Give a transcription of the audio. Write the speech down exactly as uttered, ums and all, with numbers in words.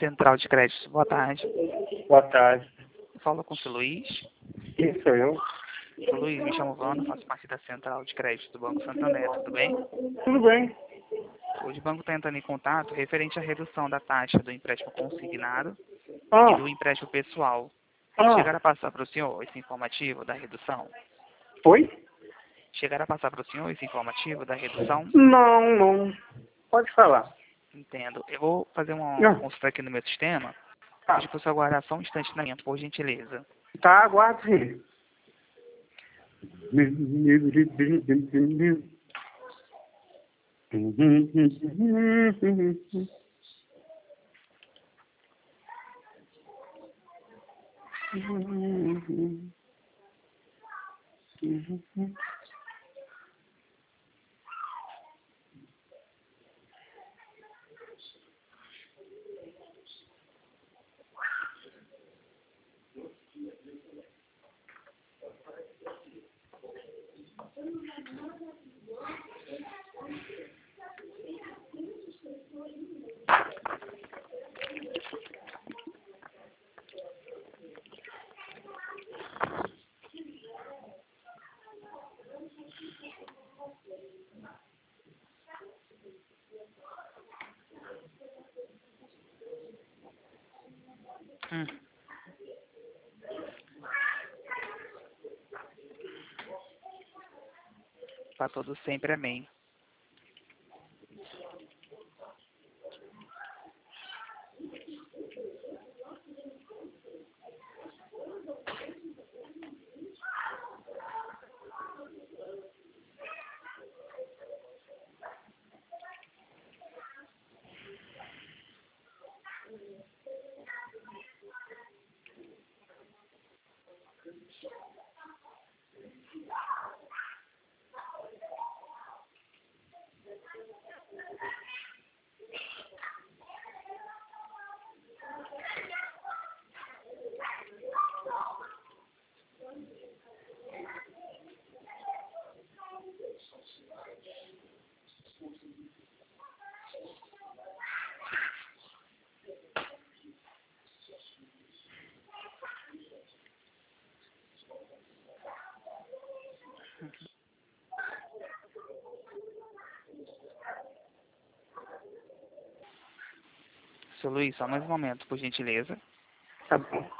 Central de Crédito, boa tarde. Boa tarde. Fala com o seu Luiz. Quem sou eu? Seu Luiz, me chamo Vano, faço parte da Central de Crédito do Banco Santander, tudo bem? Tudo bem. Hoje o banco está entrando em contato referente à redução da taxa do empréstimo consignado e Ah, do empréstimo pessoal. ah, Chegaram a passar para o senhor esse informativo da redução? oi? Chegaram a passar para o senhor esse informativo da redução? Não, não. Pode falar. Entendo. Eu vou fazer uma Não. consulta aqui no meu sistema. Tá, Pedir para o senhor aguardar só um instante na linha, por gentileza. tá, aguardo sim. Hum. Para todos sempre, amém. Seu Luiz, só mais um momento, por gentileza. Tá bom.